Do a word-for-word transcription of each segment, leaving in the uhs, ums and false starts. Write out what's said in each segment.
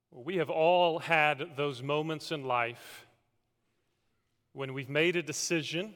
We have all had those moments in life when we've made a decision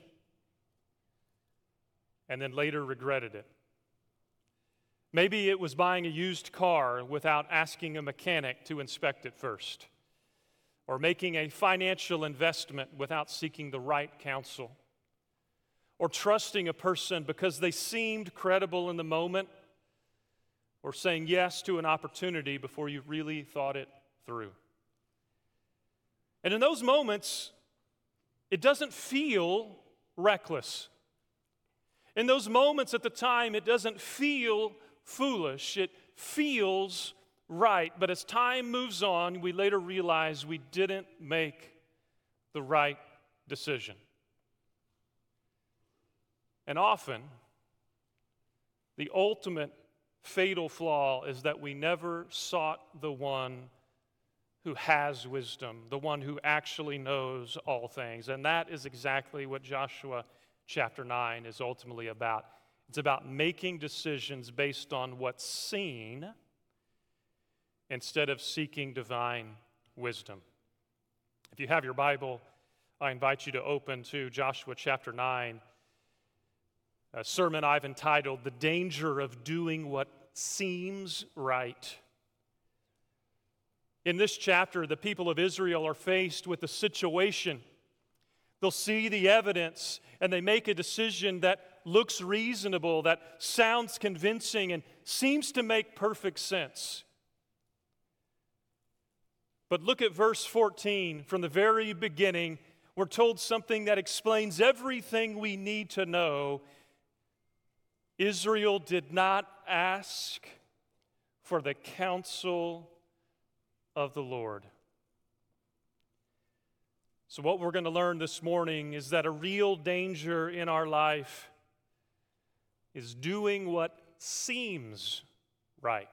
and then later regretted it. Maybe it was buying a used car without asking a mechanic to inspect it first, or making a financial investment without seeking the right counsel, or trusting a person because they seemed credible in the moment, or saying yes to an opportunity before you really thought it through. And in those moments, it doesn't feel reckless. In those moments at the time, it doesn't feel foolish. It feels right. But as time moves on, we later realize we didn't make the right decision. And often, the ultimate fatal flaw is that we never sought the one who has wisdom, the one who actually knows all things. And that is exactly what Joshua chapter nine is ultimately about. It's about making decisions based on what's seen instead of seeking divine wisdom. If you have your Bible, I invite you to open to Joshua chapter nine, a sermon I've entitled, "The Danger of Doing What Seems Right." In this chapter, the people of Israel are faced with a situation. They'll see the evidence and they make a decision that looks reasonable, that sounds convincing, and seems to make perfect sense. But look at verse fourteen. From the very beginning, we're told something that explains everything we need to know. Israel did not ask for the counsel of the Lord. So what we're going to learn this morning is that a real danger in our life is doing what seems right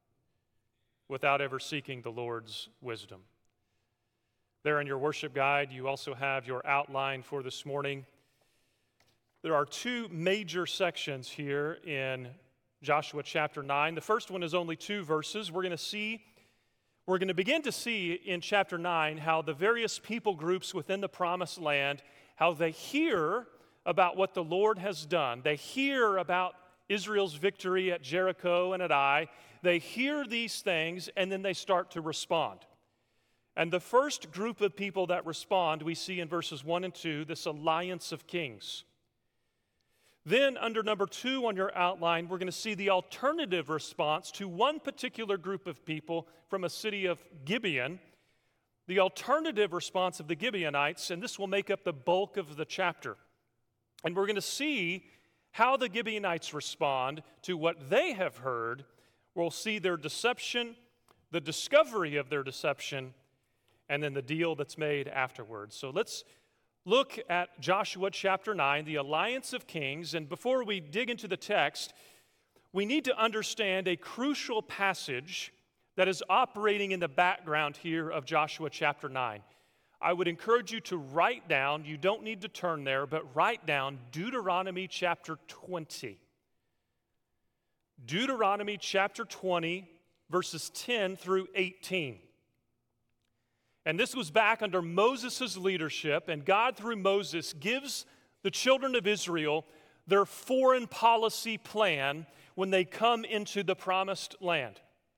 without ever seeking the Lord's wisdom. There in your worship guide, you also have your outline for this morning. There are two major sections here in Joshua chapter nine. The first one is only two verses. We're going to see We're going to begin to see in chapter nine how the various people groups within the promised land, how they hear about what the Lord has done. They hear about Israel's victory at Jericho and at Ai. They hear these things and then they start to respond. And the first group of people that respond, we see in verses one and two, this alliance of kings. Then, under number two on your outline, we're going to see the alternative response to one particular group of people from a city of Gibeon, the alternative response of the Gibeonites, and this will make up the bulk of the chapter. And we're going to see how the Gibeonites respond to what they have heard. We'll see their deception, the discovery of their deception, and then the deal that's made afterwards. So let's look at Joshua chapter nine, the alliance of kings. And before we dig into the text, we need to understand a crucial passage that is operating in the background here of Joshua chapter nine. I would encourage you to write down, you don't need to turn there, but write down Deuteronomy chapter twenty. Deuteronomy chapter twenty, verses ten through eighteen. And this was back under Moses' leadership, and God, through Moses, gives the children of Israel their foreign policy plan when they come into the promised land.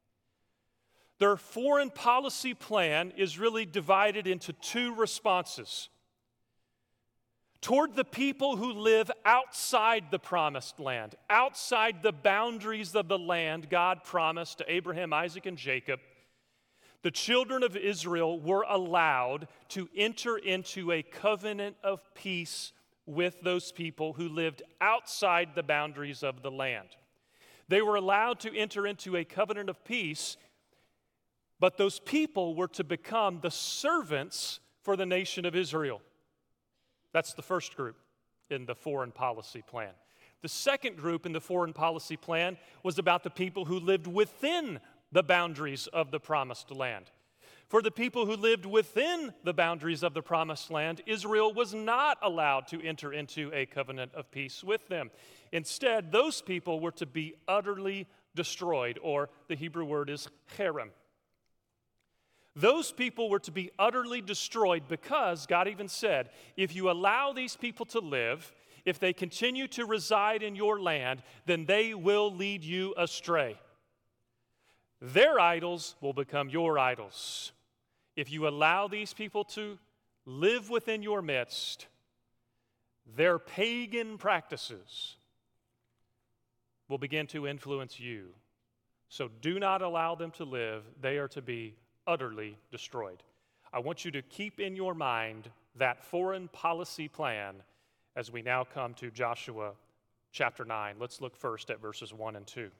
Their foreign policy plan is really divided into two responses. Toward the people who live outside the promised land, outside the boundaries of the land God promised to Abraham, Isaac, and Jacob, the children of Israel were allowed to enter into a covenant of peace with those people who lived outside the boundaries of the land. They were allowed to enter into a covenant of peace, but those people were to become the servants for the nation of Israel. That's the first group in the foreign policy plan. The second group in the foreign policy plan was about the people who lived within the boundaries of the promised land. For the people who lived within the boundaries of the promised land, Israel was not allowed to enter into a covenant of peace with them. Instead, those people were to be utterly destroyed, or the Hebrew word is cherem. Those people were to be utterly destroyed because God even said, if you allow these people to live, if they continue to reside in your land, then they will lead you astray. Their idols will become your idols. If you allow these people to live within your midst, their pagan practices will begin to influence you. So do not allow them to live. They are to be utterly destroyed. I want you to keep in your mind that foreign policy plan as we now come to Joshua chapter nine. Let's look first at verses one and two.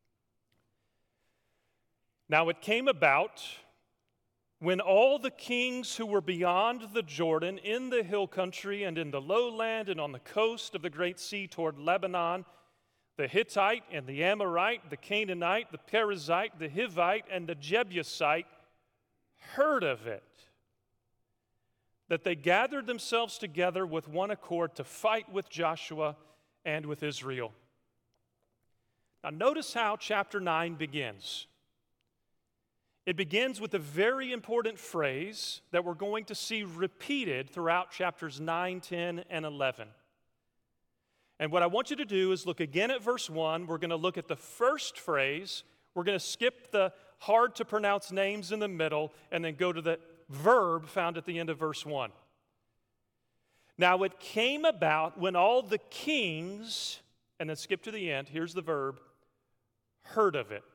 Now it came about when all the kings who were beyond the Jordan, in the hill country and in the lowland and on the coast of the great sea toward Lebanon, the Hittite and the Amorite, the Canaanite, the Perizzite, the Hivite, and the Jebusite heard of it, that they gathered themselves together with one accord to fight with Joshua and with Israel. Now notice how chapter nine begins. It begins with a very important phrase that we're going to see repeated throughout chapters nine, ten, and eleven. And what I want you to do is look again at verse one. We're going to look at the first phrase. We're going to skip the hard to pronounce names in the middle and then go to the verb found at the end of verse one. Now it came about when all the kings, and then skip to the end, here's the verb, heard of it.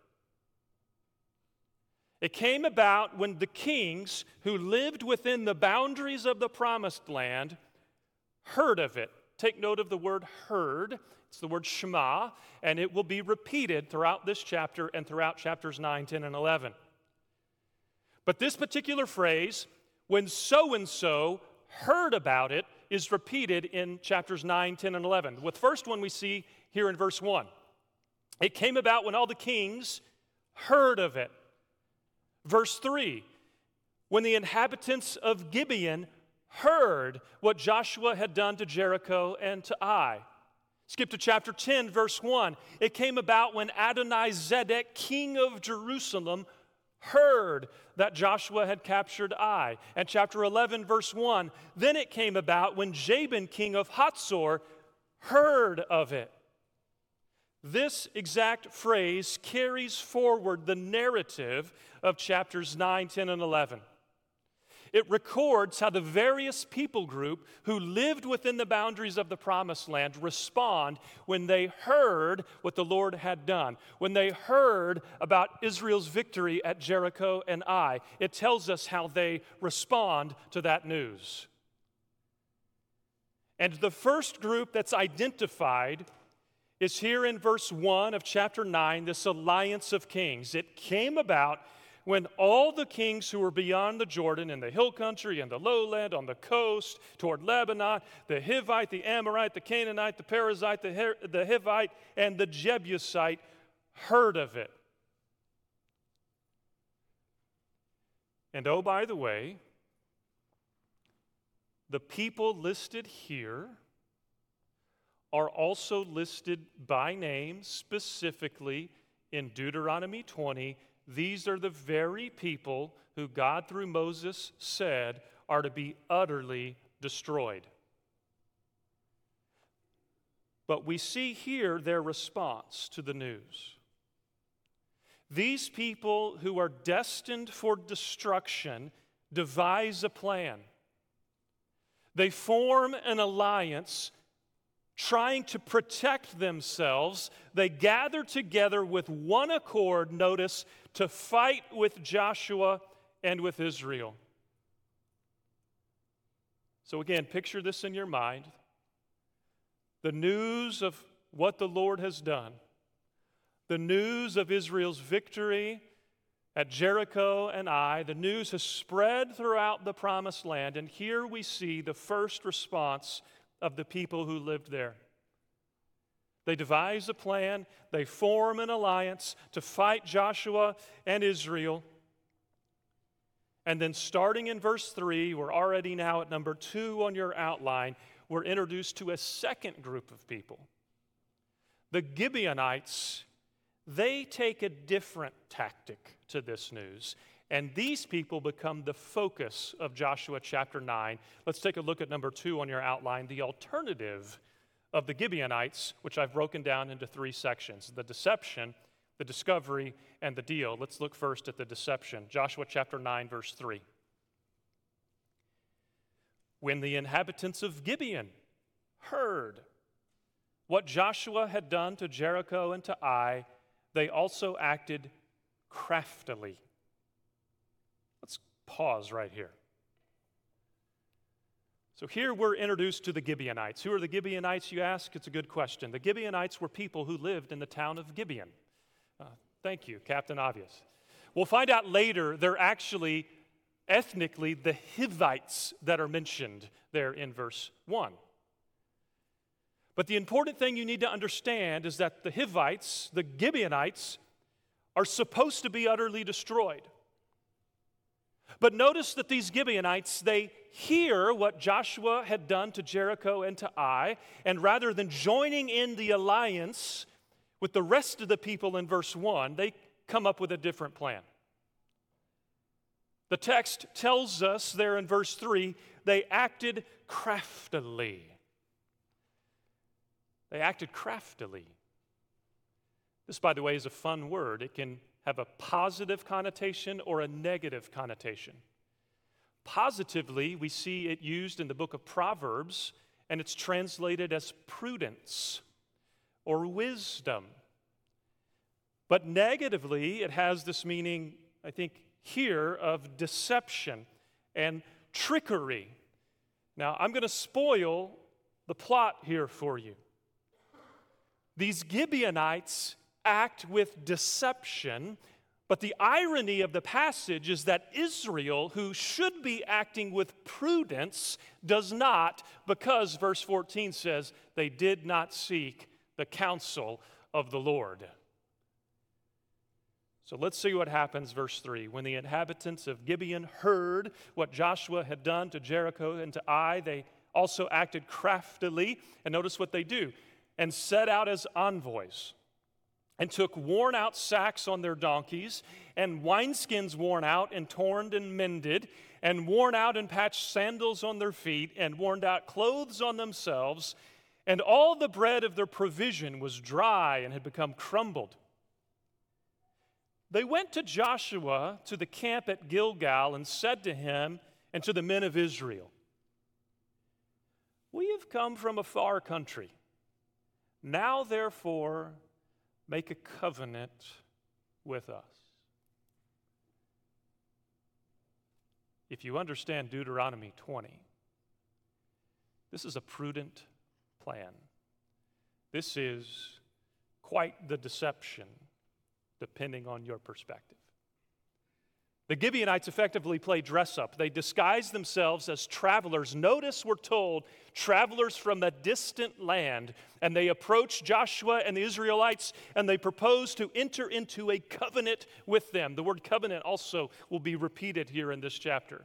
It came about when the kings who lived within the boundaries of the promised land heard of it. Take note of the word heard. It's the word Shema, and it will be repeated throughout this chapter and throughout chapters nine, ten, and eleven. But this particular phrase, when so-and-so heard about it, is repeated in chapters nine, ten, and eleven. The first one we see here in verse one. It came about when all the kings heard of it. Verse three, when the inhabitants of Gibeon heard what Joshua had done to Jericho and to Ai. Skip to chapter ten, verse one. It came about when Adonizedek, king of Jerusalem, heard that Joshua had captured Ai. And chapter eleven, verse one. Then it came about when Jabin, king of Hatzor, heard of it. This exact phrase carries forward the narrative of chapters nine, ten, and eleven. It records how the various people group who lived within the boundaries of the promised land respond when they heard what the Lord had done, when they heard about Israel's victory at Jericho and Ai. It tells us how they respond to that news. And the first group that's identified is here in verse one of chapter nine, this alliance of kings. It came about when all the kings who were beyond the Jordan, in the hill country and the lowland, on the coast, toward Lebanon, the Hivite, the Amorite, the Canaanite, the Perizzite, the, Hi- the Hivite, and the Jebusite heard of it. And oh, by the way, the people listed here are also listed by name specifically in Deuteronomy twenty. These are the very people who God, through Moses, said are to be utterly destroyed. But we see here their response to the news. These people who are destined for destruction devise a plan. They form an alliance trying to protect themselves. They gather together with one accord, notice, to fight with Joshua and with Israel. So again, picture this in your mind. The news of what the Lord has done, the news of Israel's victory at Jericho and Ai, the news has spread throughout the promised land, and here we see the first response of the people who lived there. They devise a plan, they form an alliance to fight Joshua and Israel. And then starting in verse three, we're already now at number two on your outline, we're introduced to a second group of people. The Gibeonites, they take a different tactic to this news, And these people become the focus of Joshua chapter nine. Let's take a look at number two on your outline, the alternative of the Gibeonites, which I've broken down into three sections: the deception, the discovery, and the deal. Let's look first at the deception. Joshua chapter nine, verse three. When the inhabitants of Gibeon heard what Joshua had done to Jericho and to Ai, they also acted craftily. Let's pause right here. So here we're introduced to the Gibeonites. Who are the Gibeonites, you ask? It's a good question. The Gibeonites were people who lived in the town of Gibeon. Uh, thank you, Captain Obvious. We'll find out later they're actually ethnically the Hivites that are mentioned there in verse one. But the important thing you need to understand is that the Hivites, the Gibeonites, are supposed to be utterly destroyed. But notice that these Gibeonites, they hear what Joshua had done to Jericho and to Ai, and rather than joining in the alliance with the rest of the people in verse one, they come up with a different plan. The text tells us there in verse three, they acted craftily. They acted craftily. This, by the way, is a fun word. It can have a positive connotation or a negative connotation. Positively, we see it used in the book of Proverbs, and it's translated as prudence or wisdom. But negatively, it has this meaning, I think, here of deception and trickery. Now, I'm going to spoil the plot here for you. These Gibeonites act with deception, but the irony of the passage is that Israel, who should be acting with prudence, does not, because verse fourteen says, they did not seek the counsel of the Lord. So let's see what happens, verse three. When the inhabitants of Gibeon heard what Joshua had done to Jericho and to Ai, they also acted craftily. And notice what they do. And set out as envoys, and took worn-out sacks on their donkeys, and wineskins worn out and torn and mended, and worn out and patched sandals on their feet, and worn out clothes on themselves, and all the bread of their provision was dry and had become crumbled. They went to Joshua to the camp at Gilgal and said to him and to the men of Israel, "We have come from a far country. Now, therefore, make a covenant with us." If you understand Deuteronomy twenty, this is a prudent plan. This is quite the deception, depending on your perspective. The Gibeonites effectively play dress up. They disguise themselves as travelers. Notice we're told travelers from a distant land, and they approach Joshua and the Israelites, and they propose to enter into a covenant with them. The word covenant also will be repeated here in this chapter.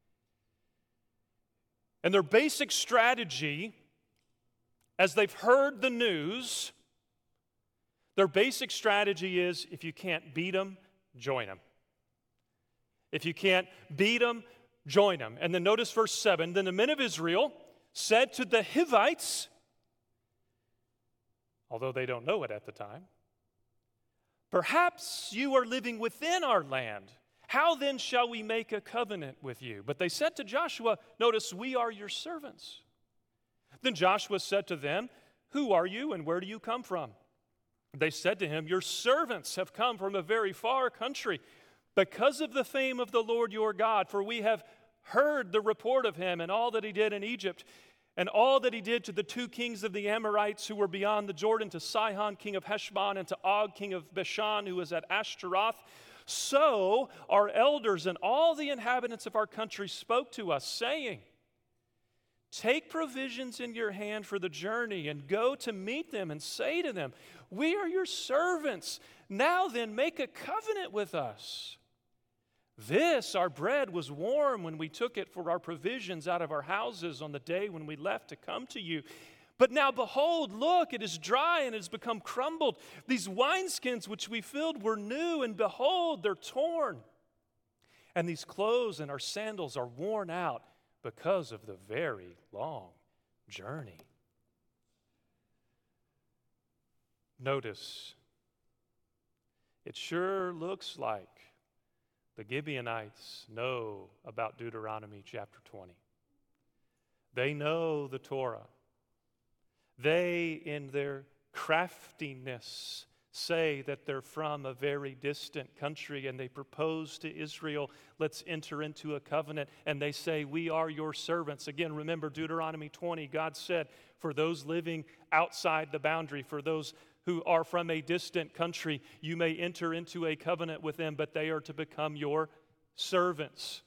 And their basic strategy, as they've heard the news, their basic strategy is, if you can't beat them, join them. If you can't beat them, join them. And then notice verse seven. Then the men of Israel said to the Hivites, although they don't know it at the time, "Perhaps you are living within our land. How then shall we make a covenant with you?" But they said to Joshua, notice, "We are your servants." Then Joshua said to them, "Who are you and where do you come from?" They said to him, "Your servants have come from a very far country, because of the fame of the Lord your God, for we have heard the report of him and all that he did in Egypt, and all that he did to the two kings of the Amorites who were beyond the Jordan, to Sihon, king of Heshbon, and to Og, king of Bashan, who was at Ashtaroth. So our elders and all the inhabitants of our country spoke to us, saying, 'Take provisions in your hand for the journey, and go to meet them, and say to them, we are your servants. Now then, make a covenant with us. This, our bread, was warm when we took it for our provisions out of our houses on the day when we left to come to you. But now, behold, look, it is dry and it has become crumbled. These wineskins which we filled were new, and behold, they're torn. And these clothes and our sandals are worn out because of the very long journey. Notice, it sure looks like the Gibeonites know about Deuteronomy chapter twenty. They know the Torah. They, in their craftiness, say that they're from a very distant country, and they propose to Israel, let's enter into a covenant, and they say, we are your servants. Again, remember Deuteronomy twenty, God said, for those living outside the boundary, for those who are from a distant country, you may enter into a covenant with them, but they are to become your servants.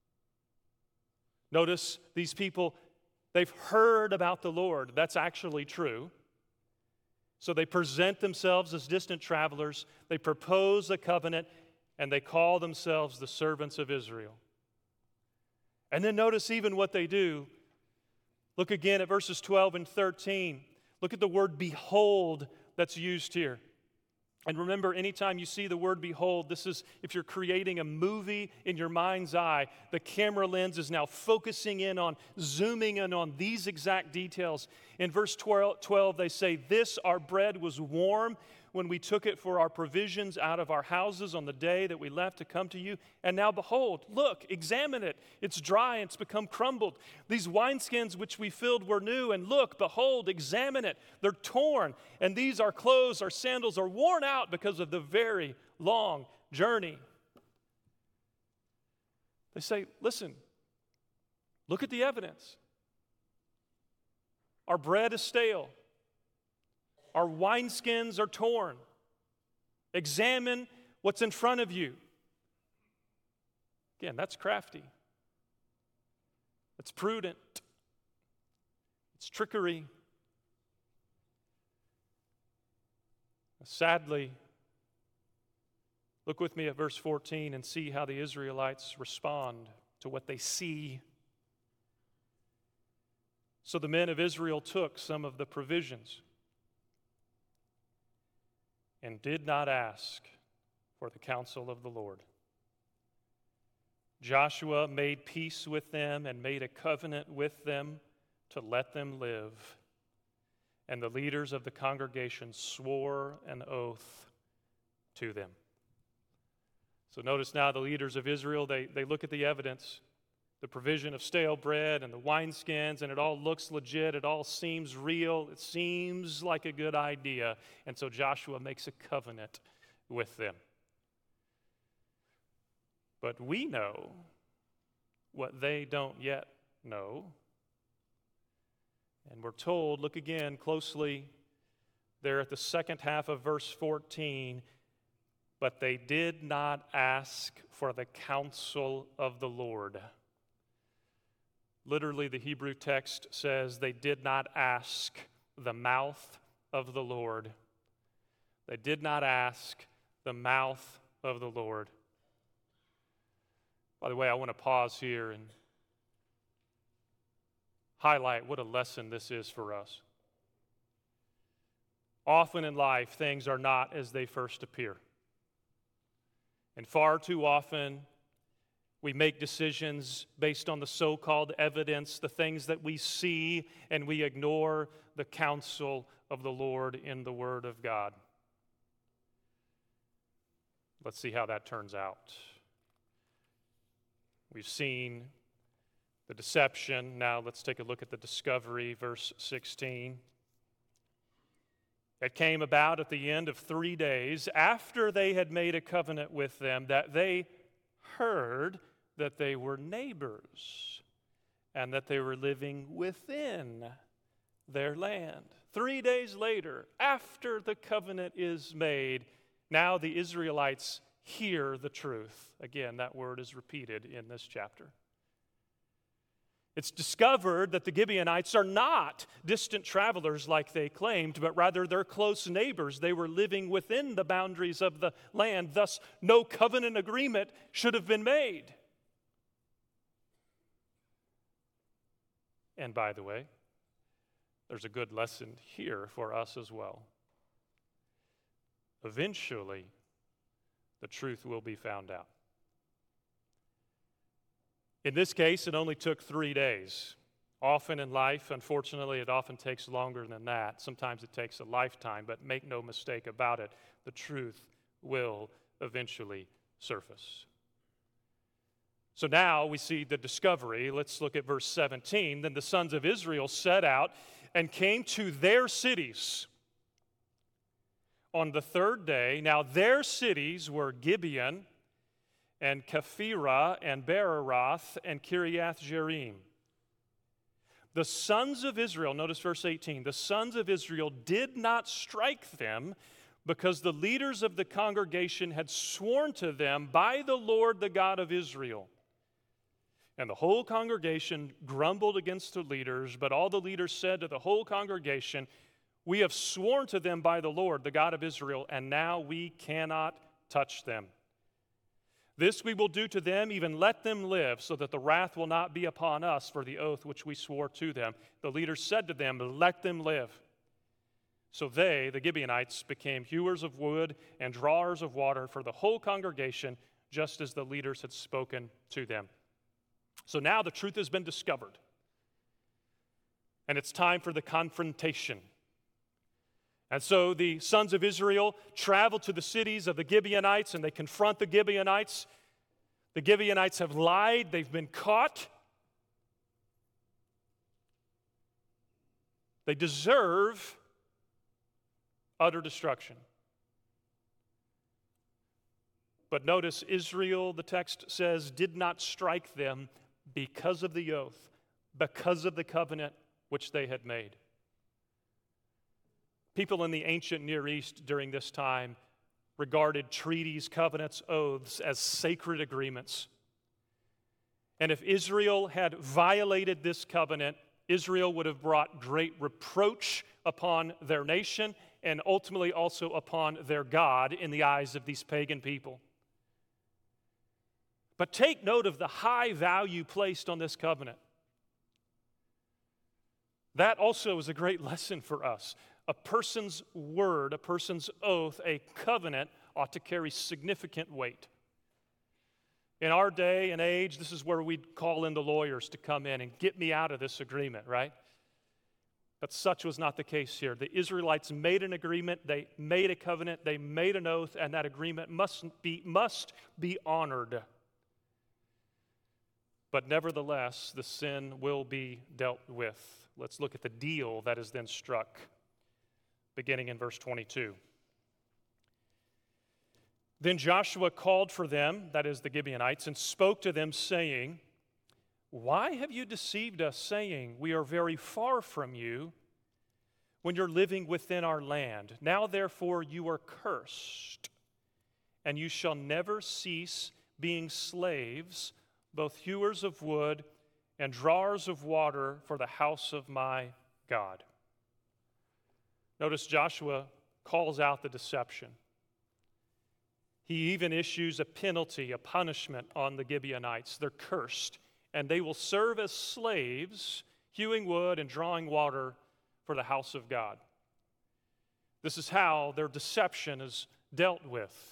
Notice these people, they've heard about the Lord. That's actually true. So they present themselves as distant travelers, they propose a covenant, and they call themselves the servants of Israel. And then notice even what they do. Look again at verses twelve and thirteen. Look at the word behold that's used here. And remember, anytime you see the word behold, this is if you're creating a movie in your mind's eye, the camera lens is now focusing in on, zooming in on these exact details. In verse twelve, they say, this our bread was warm when we took it for our provisions out of our houses on the day that we left to come to you. And now behold, look, examine it. It's dry and it's become crumbled. These wineskins which we filled were new. And look, behold, examine it. They're torn. And these our clothes, our sandals are worn out because of the very long journey. They say, listen, look at the evidence. Our bread is stale. Our wineskins are torn. Examine what's in front of you. Again, that's crafty. It's prudent. It's trickery. Sadly, look with me at verse fourteen and see how the Israelites respond to what they see. So the men of Israel took some of the provisions and did not ask for the counsel of the Lord. Joshua made peace with them and made a covenant with them to let them live. And the leaders of the congregation swore an oath to them. So notice now the leaders of Israel, they, they look at the evidence, the provision of stale bread and the wineskins, and it all looks legit. It all seems real. It seems like a good idea. And so Joshua makes a covenant with them. But we know what they don't yet know. And we're told, look again closely there at the second half of verse fourteen, but they did not ask for the counsel of the Lord. Literally, the Hebrew text says they did not ask the mouth of the Lord. They did not ask the mouth of the Lord. By the way, I want to pause here and highlight what a lesson this is for us. Often in life, things are not as they first appear. And far too often, we make decisions based on the so-called evidence, the things that we see, and we ignore the counsel of the Lord in the Word of God. Let's see how that turns out. We've seen the deception. Now let's take a look at the discovery, verse sixteen. It came about at the end of three days, after they had made a covenant with them, that they heard that they were neighbors and that they were living within their land. Three days later, after the covenant is made, now the Israelites hear the truth. Again, that word is repeated in this chapter. It's discovered that the Gibeonites are not distant travelers like they claimed, but rather they're close neighbors. They were living within the boundaries of the land. Thus, no covenant agreement should have been made. And by the way, there's a good lesson here for us as well. Eventually, the truth will be found out. In this case, it only took three days. Often in life, unfortunately, it often takes longer than that. Sometimes it takes a lifetime, but make no mistake about it, the truth will eventually surface. So now we see the discovery. Let's look at verse seventeen. Then the sons of Israel set out and came to their cities on the third day. Now their cities were Gibeon and Kephirah and Beeroth and Kiriath Jearim. The sons of Israel, notice verse eighteen, the sons of Israel did not strike them because the leaders of the congregation had sworn to them by the Lord, the God of Israel. And the whole congregation grumbled against the leaders, but all the leaders said to the whole congregation, we have sworn to them by the Lord, the God of Israel, and now we cannot touch them. This we will do to them, even let them live, so that the wrath will not be upon us for the oath which we swore to them. The leaders said to them, let them live. So they, the Gibeonites, became hewers of wood and drawers of water for the whole congregation, just as the leaders had spoken to them. So now the truth has been discovered, and it's time for the confrontation. And so the sons of Israel travel to the cities of the Gibeonites, and they confront the Gibeonites. The Gibeonites have lied. They've been caught. They deserve utter destruction. But notice, Israel, the text says, did not strike them because of the oath, because of the covenant which they had made. People in the ancient Near East during this time regarded treaties, covenants, oaths as sacred agreements. And if Israel had violated this covenant, Israel would have brought great reproach upon their nation and ultimately also upon their God in the eyes of these pagan people. But take note of the high value placed on this covenant. That also is a great lesson for us. A person's word, a person's oath, a covenant ought to carry significant weight. In our day and age, this is where we'd call in the lawyers to come in and get me out of this agreement, right? But such was not the case here. The Israelites made an agreement, they made a covenant, they made an oath, and that agreement must be, must be honored. But nevertheless, the sin will be dealt with. Let's look at the deal that is then struck, beginning in verse twenty-two. Then Joshua called for them, that is the Gibeonites, and spoke to them, saying, why have you deceived us, saying, we are very far from you, when you're living within our land? Now therefore you are cursed, and you shall never cease being slaves, both hewers of wood and drawers of water for the house of my God. Notice Joshua calls out the deception. He even issues a penalty, a punishment on the Gibeonites. They're cursed, and they will serve as slaves, hewing wood and drawing water for the house of God. This is how their deception is dealt with.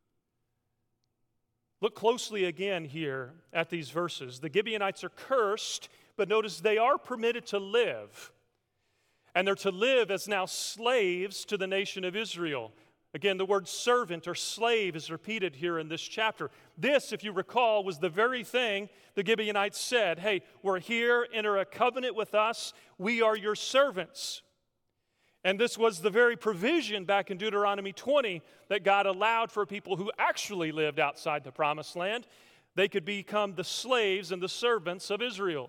Look closely again here at these verses. The Gibeonites are cursed, but notice they are permitted to live. And they're to live as now slaves to the nation of Israel. Again, the word servant or slave is repeated here in this chapter. This, if you recall, was the very thing the Gibeonites said. Hey, we're here, enter a covenant with us. We are your servants. And this was the very provision back in Deuteronomy twenty that God allowed for people who actually lived outside the promised land. They could become the slaves and the servants of Israel.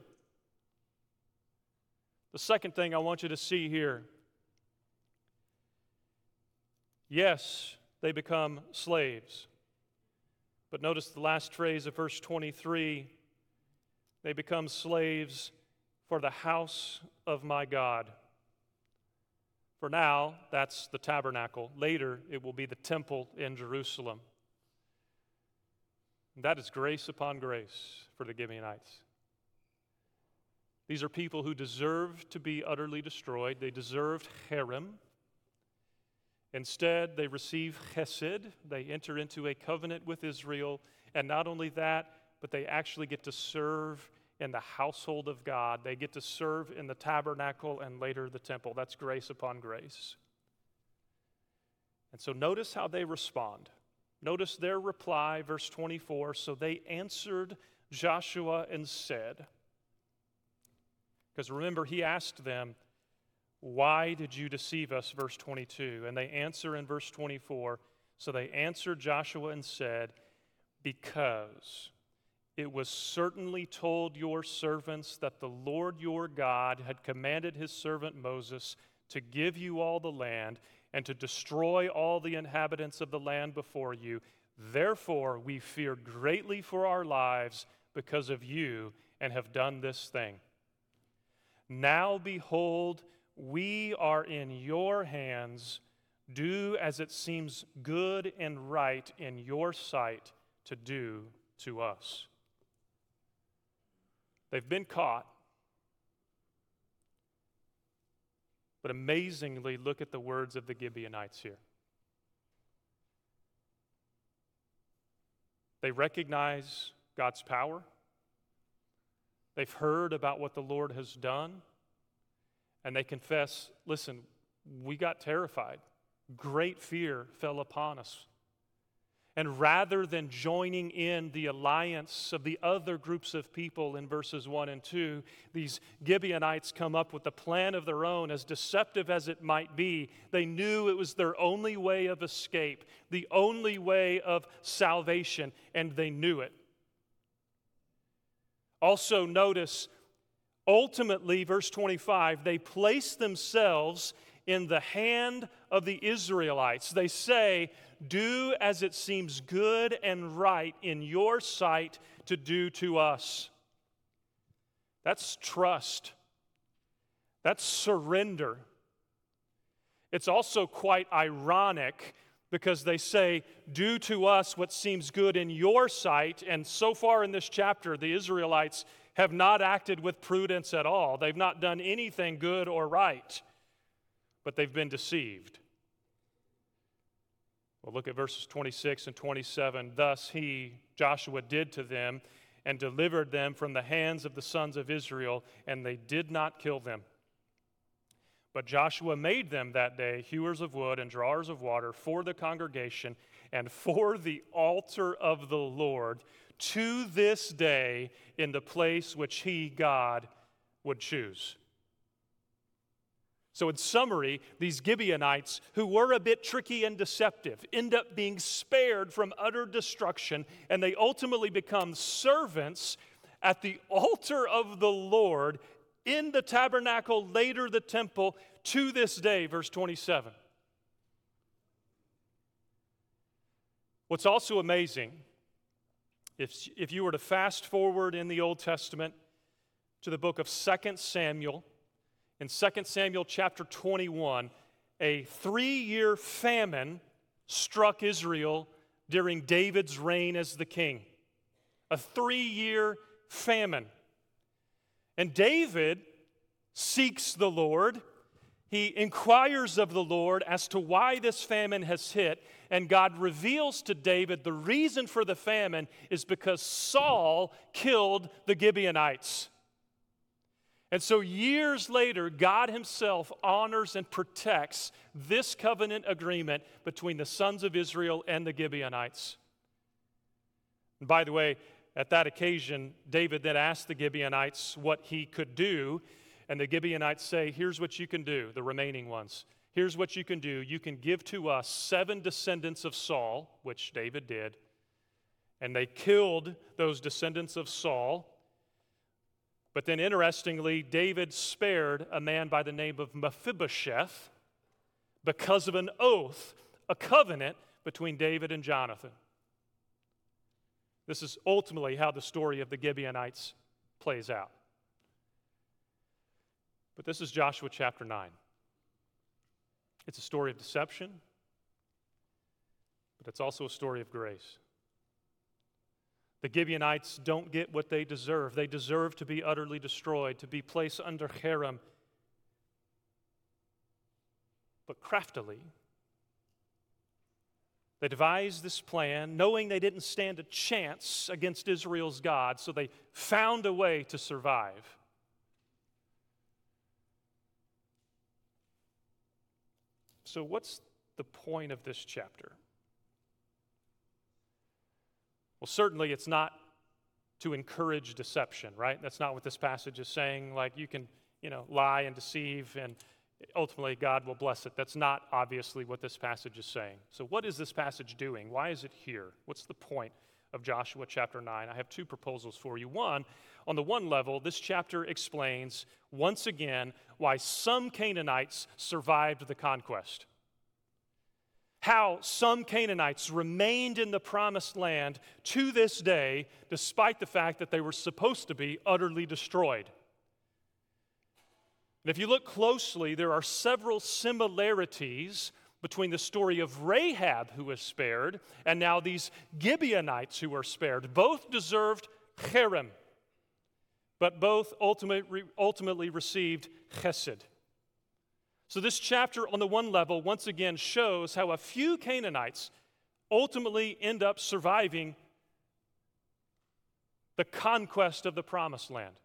The second thing I want you to see here, yes, they become slaves. But notice the last phrase of verse twenty-three, they become slaves for the house of my God. For now, that's the tabernacle. Later, it will be the temple in Jerusalem. And that is grace upon grace for the Gibeonites. These are people who deserved to be utterly destroyed. They deserved herem. Instead, they receive chesed. They enter into a covenant with Israel. And not only that, but they actually get to serve in the household of God. They get to serve in the tabernacle and later the temple. That's grace upon grace. And so notice how they respond. Notice their reply, verse twenty-four. So they answered Joshua and said, because remember, he asked them, why did you deceive us, verse twenty-two? And they answer in verse twenty-four, so they answered Joshua and said, because it was certainly told your servants that the Lord your God had commanded his servant Moses to give you all the land and to destroy all the inhabitants of the land before you. Therefore, we fear greatly for our lives because of you and have done this thing. Now behold, we are in your hands. Do as it seems good and right in your sight to do to us. They've been caught. But amazingly, look at the words of the Gibeonites here. They recognize God's power. They've heard about what the Lord has done. And they confess, listen, we got terrified. Great fear fell upon us. And rather than joining in the alliance of the other groups of people in verses one and two, these Gibeonites come up with a plan of their own, as deceptive as it might be. They knew it was their only way of escape, the only way of salvation, and they knew it. Also notice, ultimately, verse twenty-five, they place themselves in the hand of the Israelites. They say, do as it seems good and right in your sight to do to us. That's trust. That's surrender. It's also quite ironic because they say, do to us what seems good in your sight. And so far in this chapter, the Israelites have not acted with prudence at all. They've not done anything good or right, but they've been deceived. Well, look at verses twenty-six and twenty-seven. Thus he, Joshua, did to them and delivered them from the hands of the sons of Israel, and they did not kill them. But Joshua made them that day hewers of wood and drawers of water for the congregation and for the altar of the Lord to this day in the place which he, God, would choose. So in summary, these Gibeonites, who were a bit tricky and deceptive, end up being spared from utter destruction, and they ultimately become servants at the altar of the Lord in the tabernacle, later the temple, to this day, verse twenty-seven. What's also amazing, if, if you were to fast forward in the Old Testament to the book of Second Samuel, in Second Samuel chapter twenty-one, a three-year famine struck Israel during David's reign as the king. A three-year famine. And David seeks the Lord. He inquires of the Lord as to why this famine has hit, and God reveals to David the reason for the famine is because Saul killed the Gibeonites. And so years later, God himself honors and protects this covenant agreement between the sons of Israel and the Gibeonites. And by the way, at that occasion, David then asked the Gibeonites what he could do, and the Gibeonites say, here's what you can do, the remaining ones. Here's what you can do. You can give to us seven descendants of Saul, which David did, and they killed those descendants of Saul. But then interestingly, David spared a man by the name of Mephibosheth because of an oath, a covenant between David and Jonathan. This is ultimately how the story of the Gibeonites plays out. But this is Joshua chapter nine. It's a story of deception, but it's also a story of grace. The Gibeonites don't get what they deserve. They deserve to be utterly destroyed, to be placed under cherem. But craftily, They devised this plan knowing they didn't stand a chance against Israel's God, so they found a way to survive. So what's the point of this chapter? Well, certainly it's not to encourage deception, right? That's not what this passage is saying. Like you can, you know, lie and deceive and ultimately God will bless it. That's not obviously what this passage is saying. So what is this passage doing? Why is it here? What's the point of Joshua chapter nine? I have two proposals for you. One, on the one level, this chapter explains once again why some Canaanites survived the conquest. How some Canaanites remained in the promised land to this day, despite the fact that they were supposed to be utterly destroyed. And if you look closely, there are several similarities between the story of Rahab, who was spared, and now these Gibeonites who were spared. Both deserved cherem, but both ultimately, ultimately received chesed. So this chapter, on the one level, once again shows how a few Canaanites ultimately end up surviving the conquest of the promised land.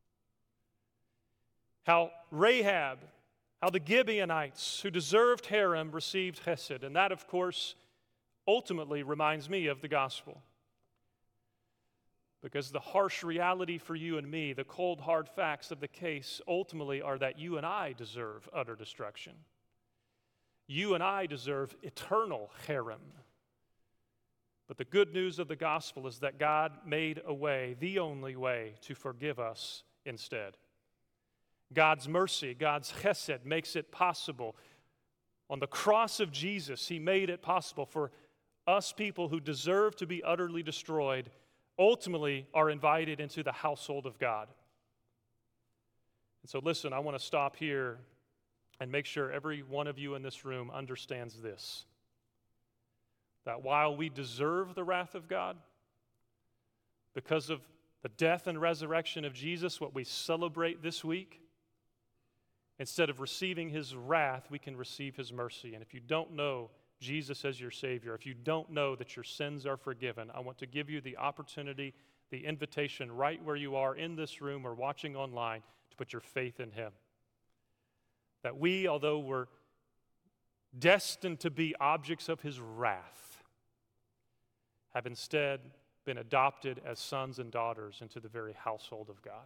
How Rahab, how the Gibeonites, who deserved cherem, received chesed. And that, of course, ultimately reminds me of the gospel. Because the harsh reality for you and me, the cold, hard facts of the case, ultimately are that you and I deserve utter destruction. You and I deserve eternal cherem. But the good news of the gospel is that God made a way, the only way, to forgive us instead. God's mercy, God's chesed makes it possible. On the cross of Jesus, He made it possible for us people who deserve to be utterly destroyed ultimately are invited into the household of God. And so listen, I want to stop here and make sure every one of you in this room understands this. That while we deserve the wrath of God, because of the death and resurrection of Jesus, what we celebrate this week, instead of receiving His wrath, we can receive His mercy. And if you don't know Jesus as your Savior, if you don't know that your sins are forgiven, I want to give you the opportunity, the invitation right where you are in this room or watching online to put your faith in Him. That we, although we're destined to be objects of His wrath, have instead been adopted as sons and daughters into the very household of God.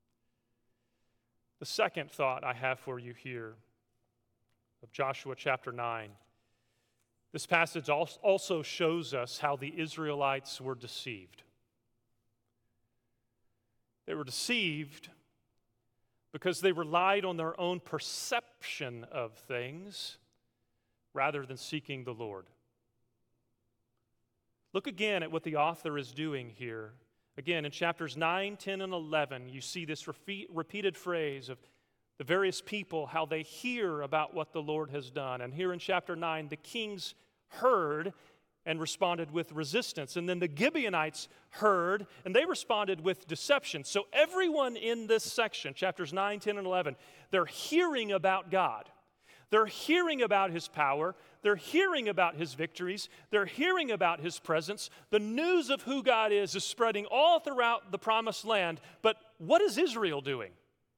The second thought I have for you here of Joshua chapter nine, this passage also shows us how the Israelites were deceived. They were deceived because they relied on their own perception of things rather than seeking the Lord. Look again at what the author is doing here. Again, in chapters nine, ten, and eleven, you see this repeated phrase of the various people, how they hear about what the Lord has done. And here in chapter nine, the kings heard and responded with resistance. And then the Gibeonites heard and they responded with deception. So everyone in this section, chapters nine, ten, and eleven, they're hearing about God. They're hearing about His power. They're hearing about His victories. They're hearing about His presence. The news of who God is is spreading all throughout the promised land. But what is Israel doing?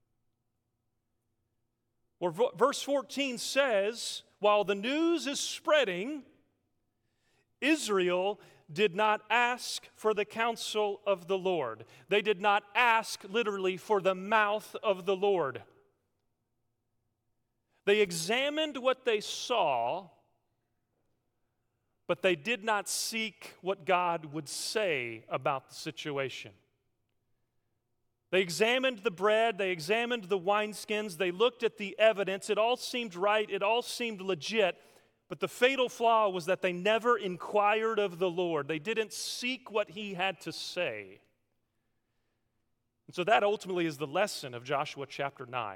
Well, verse fourteen says, while the news is spreading, Israel did not ask for the counsel of the Lord. They did not ask, literally, for the mouth of the Lord. They examined what they saw, but they did not seek what God would say about the situation. They examined the bread, they examined the wineskins, they looked at the evidence. It all seemed right, it all seemed legit, but the fatal flaw was that they never inquired of the Lord. They didn't seek what He had to say. And so that ultimately is the lesson of Joshua chapter nine.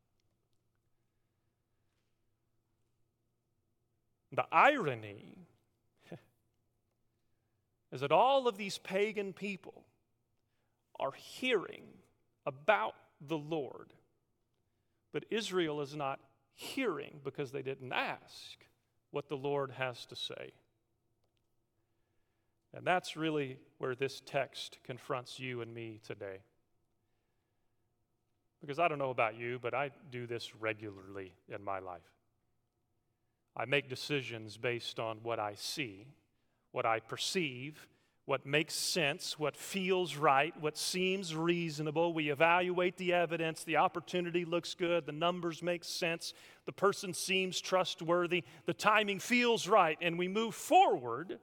The irony is that all of these pagan people are hearing about the Lord, but Israel is not hearing because they didn't ask what the Lord has to say. And that's really where this text confronts you and me today. Because I don't know about you, but I do this regularly in my life. I make decisions based on what I see, what I perceive, what makes sense, what feels right, what seems reasonable. We evaluate the evidence, the opportunity looks good, the numbers make sense, the person seems trustworthy, the timing feels right, and we move forward.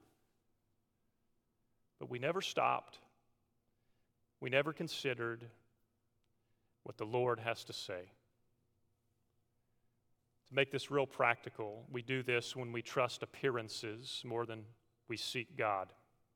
But we never stopped. We never considered what the Lord has to say. To make this real practical, we do this when we trust appearances more than we seek God.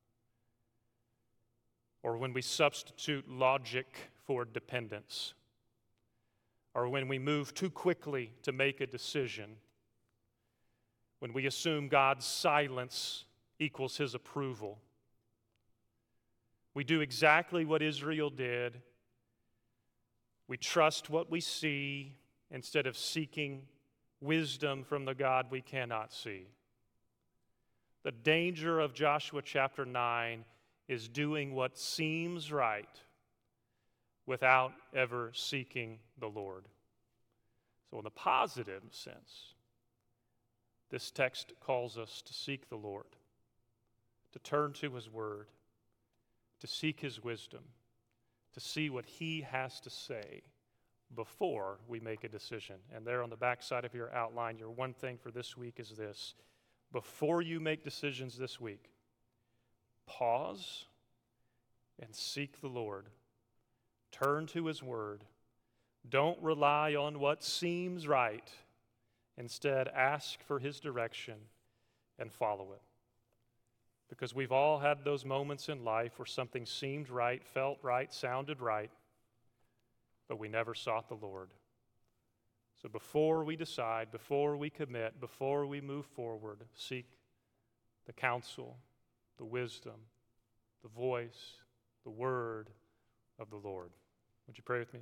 Or when we substitute logic for dependence. Or when we move too quickly to make a decision. When we assume God's silence equals His approval. We do exactly what Israel did. We trust what we see instead of seeking wisdom from the God we cannot see. The danger of Joshua chapter nine is doing what seems right without ever seeking the Lord. So in the positive sense, this text calls us to seek the Lord, to turn to His Word, to seek His wisdom, to see what He has to say before we make a decision. And there on the back side of your outline, your one thing for this week is this. Before you make decisions this week, pause and seek the Lord. Turn to His Word. Don't rely on what seems right. Instead, ask for His direction and follow it. Because we've all had those moments in life where something seemed right, felt right, sounded right, but we never sought the Lord. So before we decide, before we commit, before we move forward, seek the counsel, the wisdom, the voice, the word of the Lord. Would you pray with me?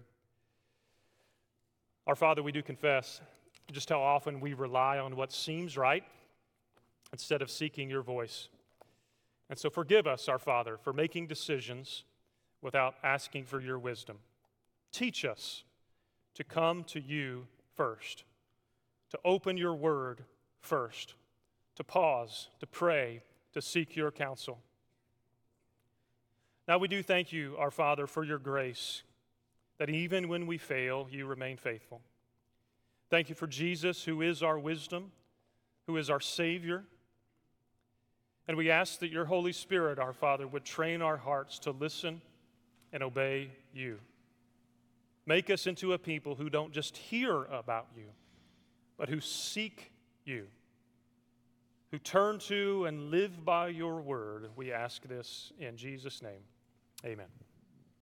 Our Father, we do confess just how often we rely on what seems right instead of seeking your voice. And so forgive us, our Father, for making decisions without asking for your wisdom. Teach us to come to you first, to open your word first, to pause, to pray, to seek your counsel. Now we do thank you, our Father, for your grace, that even when we fail, you remain faithful. Thank you for Jesus, who is our wisdom, who is our Savior. And we ask that your Holy Spirit, our Father, would train our hearts to listen and obey you. Make us into a people who don't just hear about you, but who seek you, who turn to and live by your word. We ask this in Jesus' name. Amen.